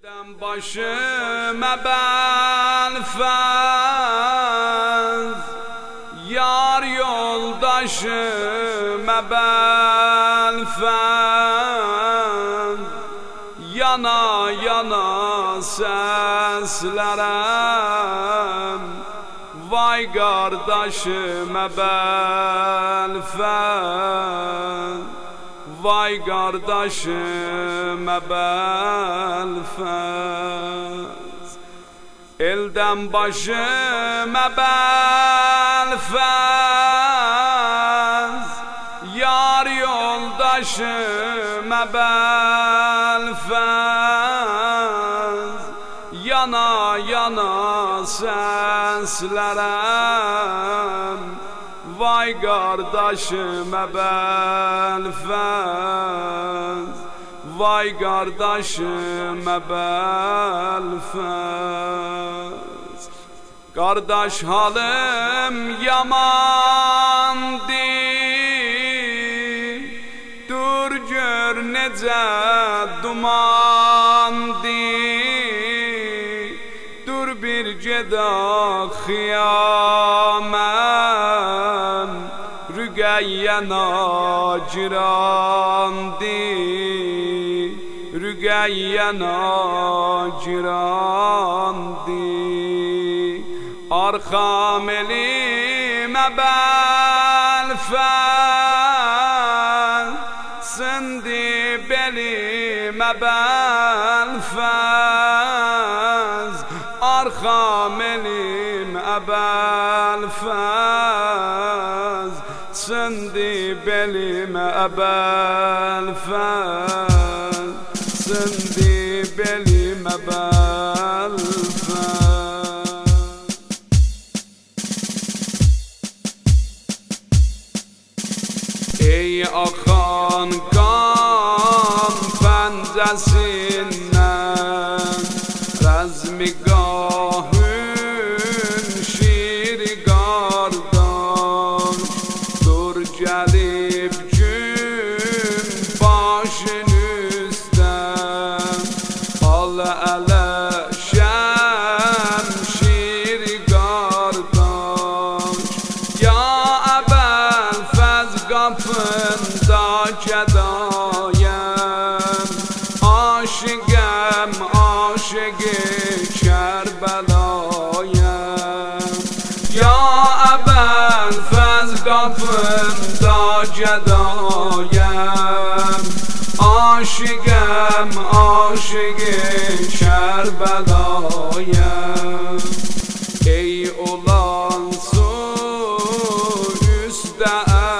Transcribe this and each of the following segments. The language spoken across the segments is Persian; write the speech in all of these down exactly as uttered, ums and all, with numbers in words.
Elden başıma belfez, yar yoldaşıma belfez, yana yana seslerem, vay kardeşime belfez, vay kardeşime belfez. Elden başıma belfez, yar yoldaşıma belfez, yana yana seslerem, vay kardeşime belfez, vay kardeşime belfez. Kardeş halim yamandı, dur gör nece dumandı, dur bir ceda kıyamen, rügeyye nacirandı, rügeyye nacirandı. Arkam elime belfez, sindi belime belfez, arkam elime belfez, sindi belime belfez, sindi belime belfez. Ey akan kan pencesinden, rezmigahın şiiri kardan, dur gelip gün başın üstten, al ele şemşiri kardan. Ya kapında gedayem, aşıgem aşıgı Kerbelayem. Ya Ebelfez kapında gedayem, aşıgem aşıgı Kerbelayem. Ey olan su üstte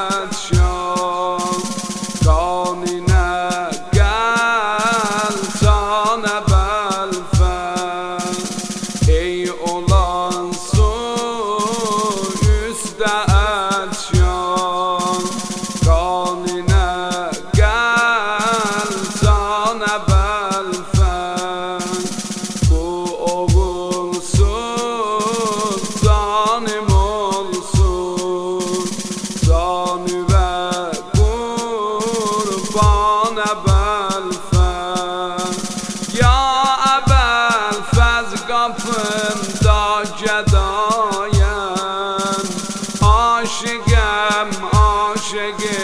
kapında gedayem, aşıgem aşıgı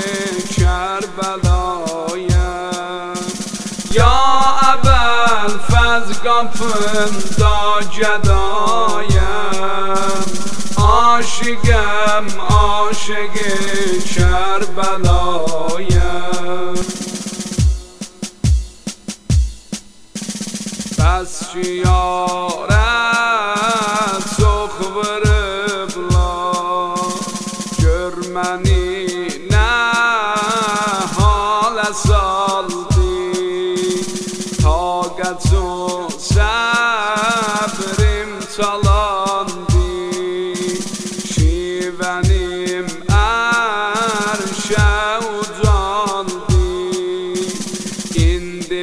Kerbelayem. Ya Ebelfez kapında gedayem, aşıgem aşıgı Kerbelayem. Bəs şiyaret çox vırıblar, gör məni nə halə saldı. Taqət çox səbrim çalandı, şivənim ərşə ucaldı. İndi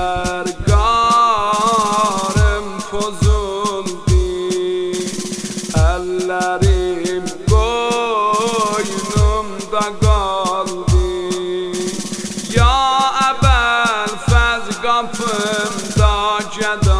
pərqarım pozuldu, ellerim koynumda kaldı. Ya Ebelfez kapımda geda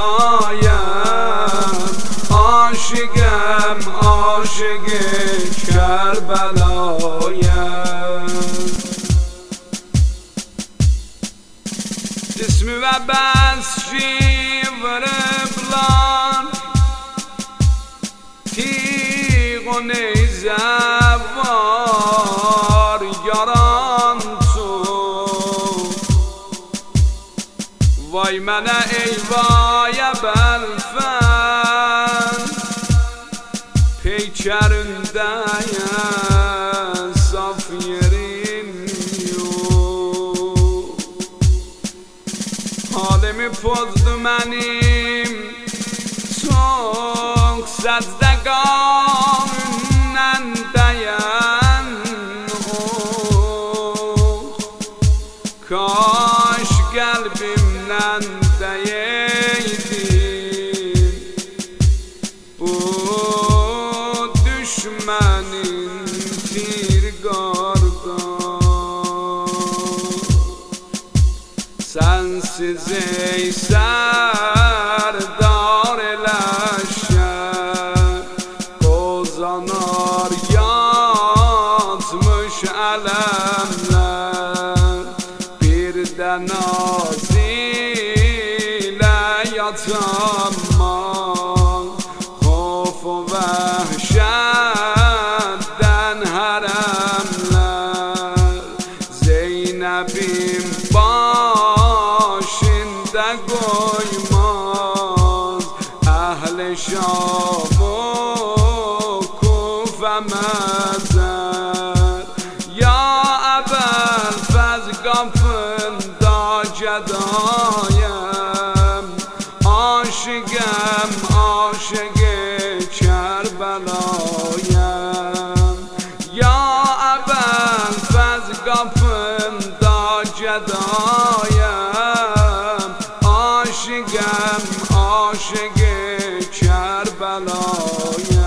عاشقم عاشق کربلایم اسمی و بس شیور بلان تیغ و نیزوار یاران تو وای من ای وای بلفن پیچرنده‌یم صافیرین یو حالمی پزد منیم çok sazdagam dayan oh kaş kalbimden değdin bu düşmenin tirgardan sensiz ey serdar Kozanar yatmış elemler birden naz ile yatamam Hof و vehşetten haremler Zeynep'im başında koymaz Ehl-i Şam'ı مزر یا اول فز قفلda جدایم عاشقم عاشق کربلایم یا اول فز قفلda جدایم عاشقم عاشق کربلایم